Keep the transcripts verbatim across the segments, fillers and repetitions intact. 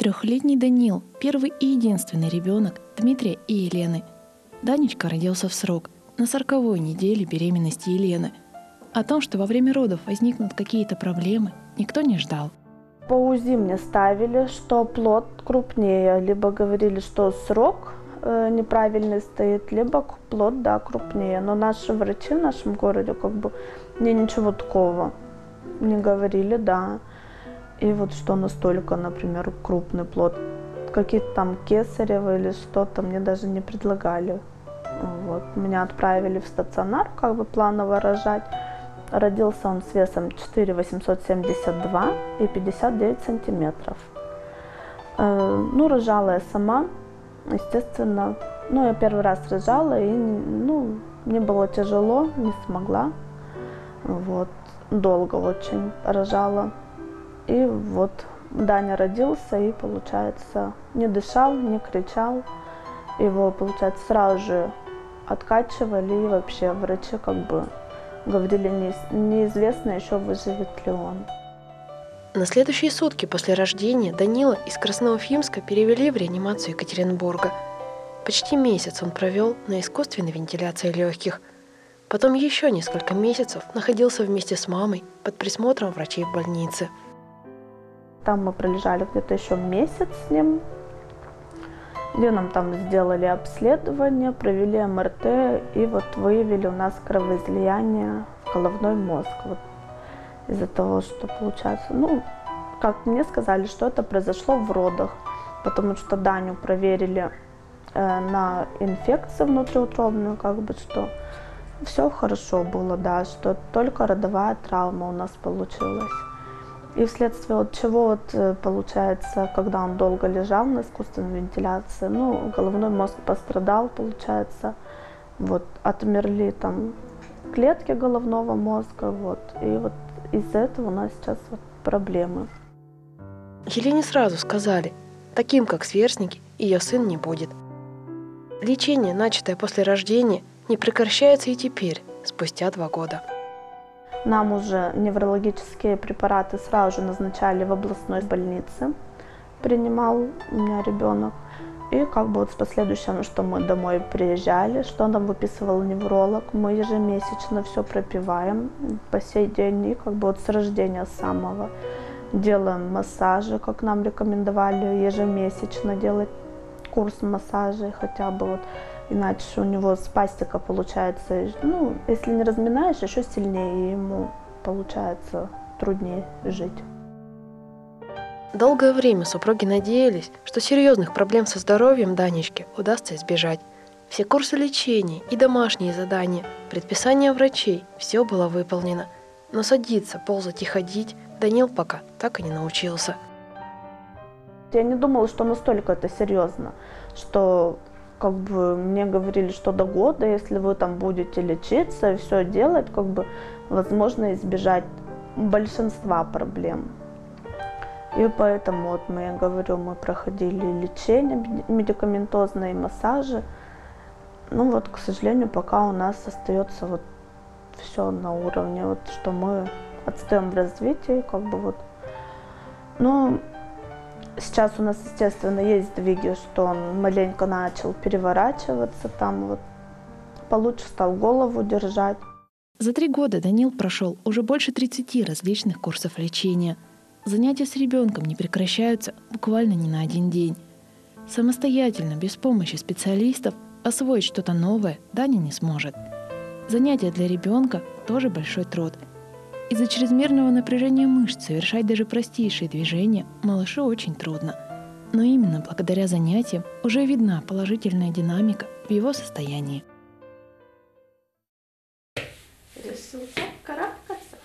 Трехлетний Данил – первый и единственный ребенок Дмитрия и Елены. Данечка родился в срок, на сороковой неделе беременности Елены. О том, что во время родов возникнут какие-то проблемы, никто не ждал. По УЗИ мне ставили, что плод крупнее, либо говорили, что срок э, неправильный стоит, либо плод, да, крупнее. Но наши врачи в нашем городе как бы мне ничего такого не говорили, да. И вот что настолько, например, крупный плод, какие-то там кесарево или что-то мне даже не предлагали. Вот. Меня отправили в стационар, как бы планово рожать. Родился он с весом четыре тысячи восемьсот семьдесят два и пятьдесят девять сантиметров. Э, ну, рожала я сама, естественно. Ну, я первый раз рожала, и ну, мне было тяжело, не смогла. Вот. Долго очень рожала. И вот Даня родился и, получается, не дышал, не кричал. Его, получается, сразу же откачивали, и вообще врачи как бы говорили, не, неизвестно еще, выживет ли он. На следующие сутки после рождения Данила из Красноуфимска перевели в реанимацию Екатеринбурга. Почти месяц он провел на искусственной вентиляции легких. Потом еще несколько месяцев находился вместе с мамой под присмотром врачей в больнице. Там мы пролежали где-то еще месяц с ним, где нам там сделали обследование, провели эм эр тэ и вот выявили у нас кровоизлияние в головной мозг. Вот из-за того, что получается, ну, как мне сказали, что это произошло в родах, потому что Даню проверили э, на инфекцию внутриутробную, как бы, что все хорошо было, да, что только родовая травма у нас получилась. И вследствие от чего, вот, получается, когда он долго лежал на искусственной вентиляции, ну, головной мозг пострадал, получается, вот, отмерли там клетки головного мозга, вот, и вот из-за этого у нас сейчас вот проблемы. Елене сразу сказали, таким как сверстники, ее сын не будет. Лечение, начатое после рождения, не прекращается и теперь, спустя два года. Нам уже неврологические препараты сразу же назначали в областной больнице. Принимал у меня ребенок. И как бы вот с последующим, что мы домой приезжали, что нам выписывал невролог, мы ежемесячно все пропиваем по сей день. И как бы вот с рождения самого делаем массажи, как нам рекомендовали ежемесячно делать курс массажей хотя бы вот. Иначе у него спастика получается, ну, если не разминаешь, еще сильнее, ему получается труднее жить. Долгое время супруги надеялись, что серьезных проблем со здоровьем Данечки удастся избежать. Все курсы лечения и домашние задания, предписания врачей – все было выполнено. Но садиться, ползать и ходить Данил пока так и не научился. Я не думала, что настолько это серьезно, что как бы мне говорили, что до года, если вы там будете лечиться и все делать, как бы возможно избежать большинства проблем. И поэтому, вот мы, я говорю, мы проходили лечение медикаментозные, массажи. Ну вот, к сожалению, пока у нас остается вот все на уровне, вот, что мы отстаем в развитии, как бы вот. Ну, сейчас у нас, естественно, есть сдвиги, что он маленько начал переворачиваться, там вот получше стал голову держать. За три года Данил прошел уже больше тридцати различных курсов лечения. Занятия с ребенком не прекращаются буквально ни на один день. Самостоятельно, без помощи специалистов, освоить что-то новое Даня не сможет. Занятия для ребенка тоже большой труд. Из-за чрезмерного напряжения мышц совершать даже простейшие движения малышу очень трудно. Но именно благодаря занятиям уже видна положительная динамика в его состоянии. Решился карабкаться.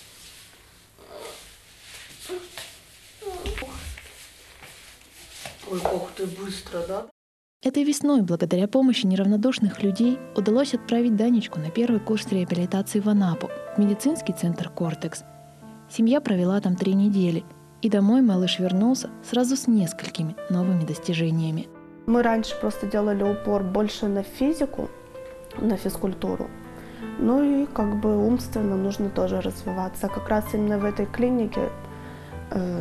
Ой, как ты быстро, да? Этой весной, благодаря помощи неравнодушных людей, удалось отправить Данечку на первый курс реабилитации в Анапу, в медицинский центр «Кортекс». Семья провела там три недели, и домой малыш вернулся сразу с несколькими новыми достижениями. Мы раньше просто делали упор больше на физику, на физкультуру. Ну и как бы умственно нужно тоже развиваться. Как раз именно в этой клинике э,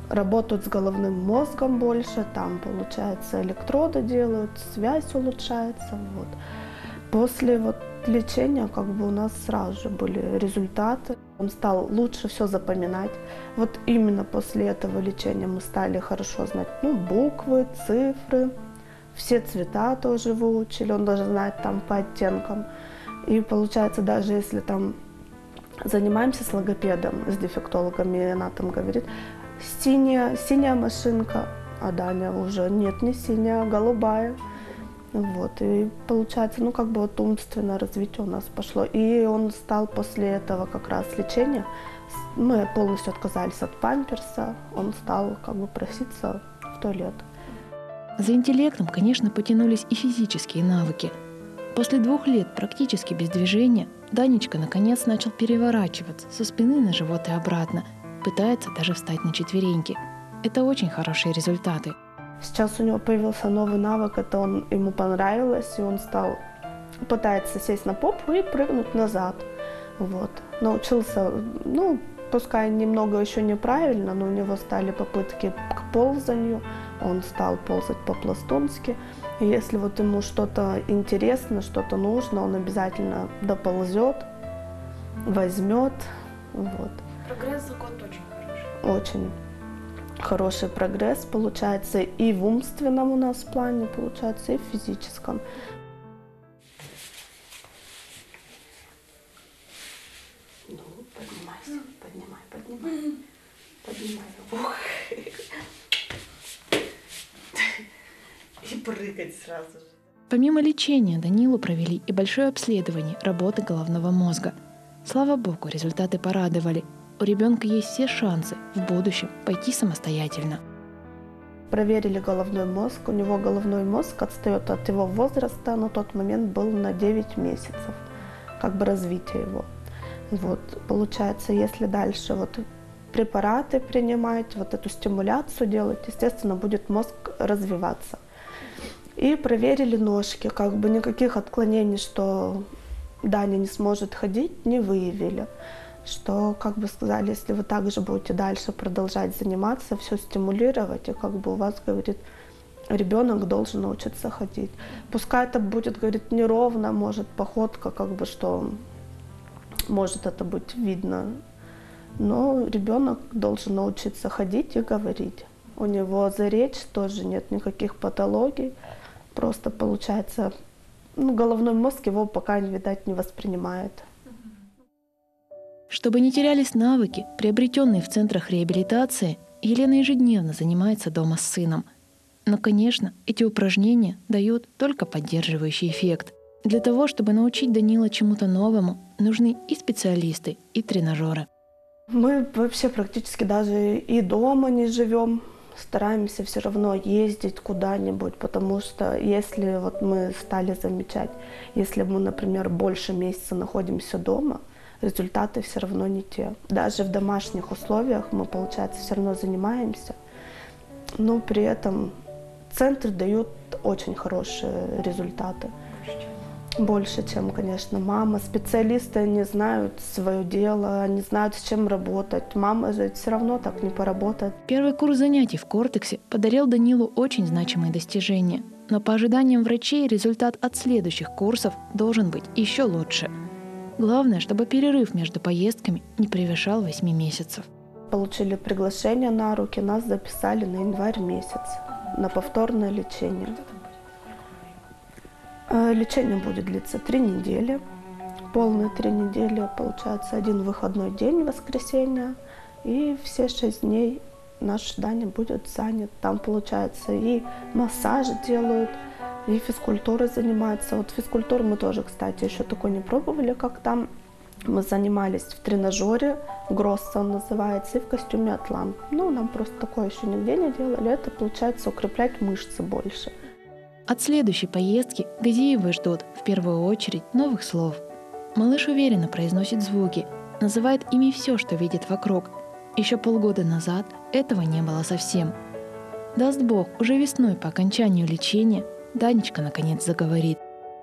работают с головным мозгом больше, там, получается, электроды делают, связь улучшается. Вот. После вот лечения как бы у нас сразу же были результаты. Он стал лучше все запоминать. Вот именно после этого лечения мы стали хорошо знать ну, буквы, цифры, все цвета тоже выучили, он даже знает там по оттенкам. И получается, даже если там занимаемся с логопедом, с дефектологом, и она там говорит, синяя, синяя машинка, а Даня уже нет, не синяя, а голубая. Вот, и получается, ну как бы вот умственное развитие у нас пошло. И он стал после этого как раз лечения, мы полностью отказались от памперса, он стал как бы проситься в туалет. За интеллектом, конечно, потянулись и физические навыки. После двух лет практически без движения Данечка наконец начал переворачиваться со спины на живот и обратно, пытается даже встать на четвереньки. Это очень хорошие результаты. Сейчас у него появился новый навык, это он, ему понравилось, и он стал, пытается сесть на попу и прыгнуть назад. Вот. Научился, ну, пускай немного еще неправильно, но у него стали попытки к ползанию, он стал ползать по-пластунски. И если вот ему что-то интересно, что-то нужно, он обязательно доползет, возьмет. Вот. Прогресс за год очень хороший. Очень хороший прогресс получается и в умственном у нас плане, получается, и в физическом. Ну, поднимайся, поднимай, поднимай, поднимай. Ух. И прыгать сразу же. Помимо лечения Данилу провели и большое обследование работы головного мозга. Слава богу, результаты порадовали. У ребенка есть все шансы в будущем пойти самостоятельно. Проверили головной мозг. У него головной мозг отстает от его возраста. На тот момент был на девять месяцев, как бы развитие его. Вот. Получается, если дальше вот препараты принимать, вот эту стимуляцию делать, естественно, будет мозг развиваться. И проверили ножки, как бы никаких отклонений, что Даня не сможет ходить, не выявили. Что, как бы сказали, если вы также будете дальше продолжать заниматься, все стимулировать, и как бы у вас, говорит, ребенок должен научиться ходить. Пускай это будет, говорит, неровно, может, походка, как бы, что может это быть видно, но ребенок должен научиться ходить и говорить. У него за речь тоже нет никаких патологий, просто получается, ну, головной мозг его пока, видать, не воспринимает. Чтобы не терялись навыки, приобретенные в центрах реабилитации, Елена ежедневно занимается дома с сыном. Но, конечно, эти упражнения дают только поддерживающий эффект. Для того, чтобы научить Данила чему-то новому, нужны и специалисты, и тренажеры. Мы вообще практически даже и дома не живем, стараемся все равно ездить куда-нибудь, потому что если вот мы стали замечать, если мы, например, больше месяца находимся дома, результаты все равно не те. Даже в домашних условиях мы, получается, все равно занимаемся, но при этом центры дают очень хорошие результаты. Больше, чем, конечно, мама. Специалисты, они знают свое дело, они знают, с чем работать. Мама же все равно так не поработает. Первый курс занятий в Кортексе подарил Данилу очень значимые достижения. Но по ожиданиям врачей результат от следующих курсов должен быть еще лучше. Главное, чтобы перерыв между поездками не превышал восьми месяцев. Получили приглашение на руки, нас записали на январь месяц на повторное лечение. Лечение будет длиться три недели, полные три недели, получается один выходной день, воскресенье, и все шесть дней наш Даня будет занят. Там, получается, и массаж делают, и физкультурой занимаются. Вот физкультуру мы тоже, кстати, еще такой не пробовали, как там. Мы занимались в тренажере, Гросса он называется, и в костюме Атлант. Ну, нам просто такое еще нигде не делали, это, получается, укреплять мышцы больше. От следующей поездки Газиевы ждут в первую очередь новых слов. Малыш уверенно произносит звуки, называет ими все, что видит вокруг. Еще полгода назад этого не было совсем. Даст Бог, уже весной по окончанию лечения Данечка наконец заговорит.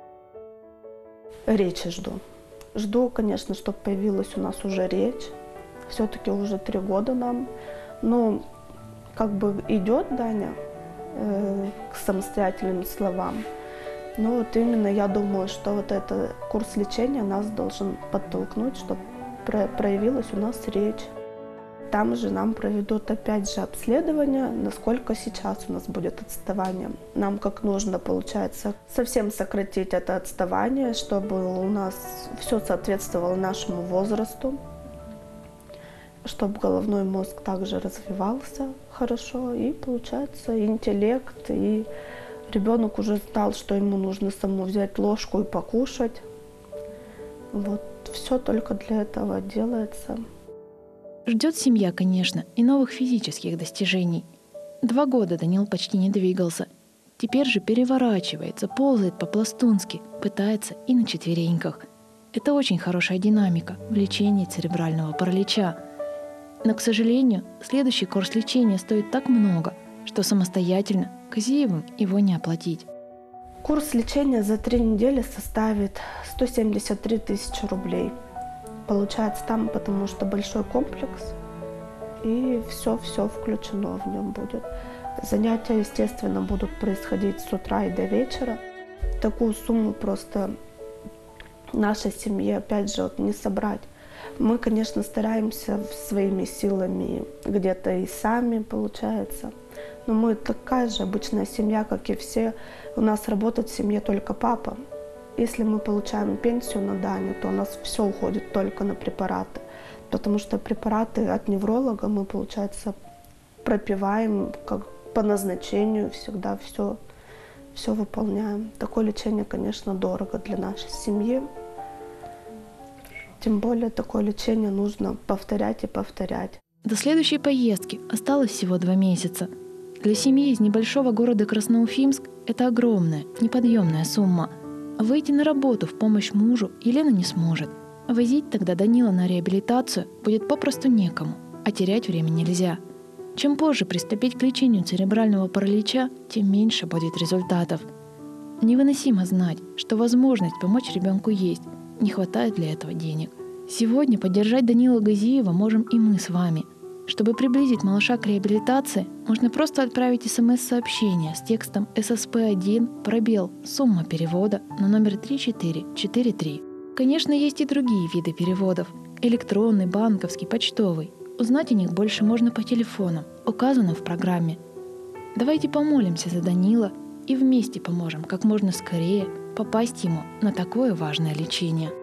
Речи жду. Жду, конечно, чтобы появилась у нас уже речь. Все-таки уже три года нам. Но как бы идет Даня э, к самостоятельным словам. Но вот именно я думаю, что вот этот курс лечения нас должен подтолкнуть, чтобы проявилась у нас речь. Там же нам проведут опять же обследование, насколько сейчас у нас будет отставание. Нам как нужно, получается, совсем сократить это отставание, чтобы у нас все соответствовало нашему возрасту, чтобы головной мозг также развивался хорошо, и получается интеллект, и ребенок уже знал, что ему нужно самому взять ложку и покушать. Вот все только для этого делается. Ждет семья, конечно, и новых физических достижений. Два года Данил почти не двигался. Теперь же переворачивается, ползает по-пластунски, пытается и на четвереньках. Это очень хорошая динамика в лечении церебрального паралича. Но, к сожалению, следующий курс лечения стоит так много, что самостоятельно Казиевым его не оплатить. Курс лечения за три недели составит сто семьдесят три тысячи рублей. Получается там, потому что большой комплекс, и все-все включено в нем будет. Занятия, естественно, будут происходить с утра и до вечера. Такую сумму просто нашей семье, опять же, вот, не собрать. Мы, конечно, стараемся своими силами, где-то и сами, получается. Но мы такая же обычная семья, как и все. У нас работает в семье только папа. Если мы получаем пенсию на Даню, то у нас все уходит только на препараты. Потому что препараты от невролога мы, получается, пропиваем как по назначению, всегда все, все выполняем. Такое лечение, конечно, дорого для нашей семьи. Тем более такое лечение нужно повторять и повторять. До следующей поездки осталось всего два месяца. Для семьи из небольшого города Красноуфимск это огромная, неподъемная сумма. Выйти на работу в помощь мужу Елена не сможет. Возить тогда Данила на реабилитацию будет попросту некому, а терять время нельзя. Чем позже приступить к лечению церебрального паралича, тем меньше будет результатов. Невыносимо знать, что возможность помочь ребенку есть, не хватает для этого денег. Сегодня поддержать Данила Газиева можем и мы с вами. Чтобы приблизить малыша к реабилитации, можно просто отправить смс-сообщение с текстом эс эс пэ один пробел сумма перевода на номер три четыре четыре три. Конечно, есть и другие виды переводов – электронный, банковский, почтовый. Узнать о них больше можно по телефонам, указанным в программе. Давайте помолимся за Данила и вместе поможем как можно скорее попасть ему на такое важное лечение.